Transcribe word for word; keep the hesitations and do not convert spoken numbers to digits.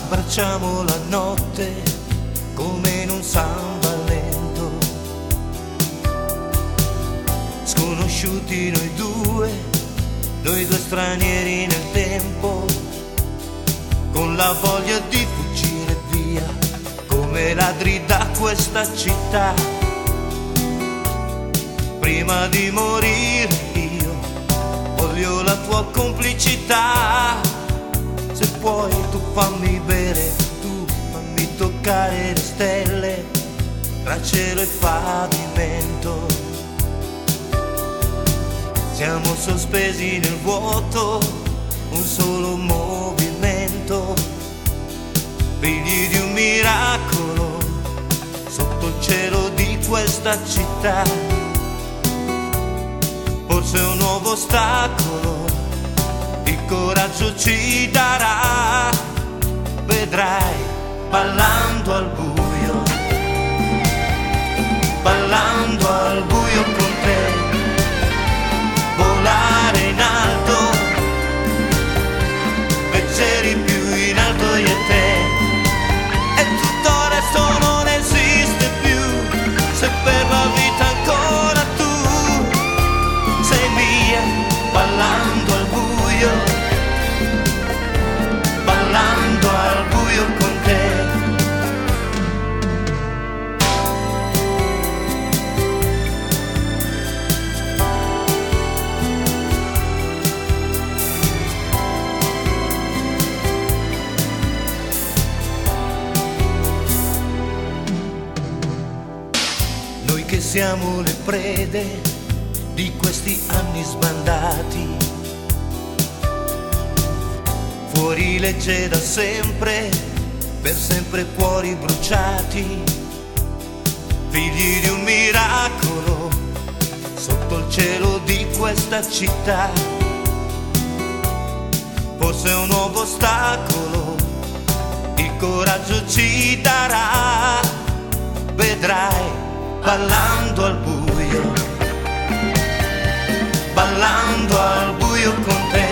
abbracciamo la notte come in un samba lento, sconosciuti noi due, noi due stranieri nel tempo, con la voglia di fuggire via come ladri da questa città. Prima di morire io voglio la tua complicità. Se puoi tu fammi bere, tu fammi toccare le stelle tra cielo e pavimento. Siamo sospesi nel vuoto, un solo movimento, figli di un miracolo sotto il cielo di questa città. Forse un nuovo ostacolo il coraggio ci darà, vedrai, ballando al buio, ballando al buio con te, volare in alto, leggeri più in alto io e te, e tutto il resto non esiste più, se per la vita ancora tu sei mia, ballando al buio, ballando al buio con te. Noi che siamo le prede di questi anni sbandati, fuori legge da sempre, per sempre cuori bruciati, figli di un miracolo sotto il cielo di questa città. Forse un nuovo ostacolo il coraggio ci darà, vedrai, ballando al buio, ballando al buio con te.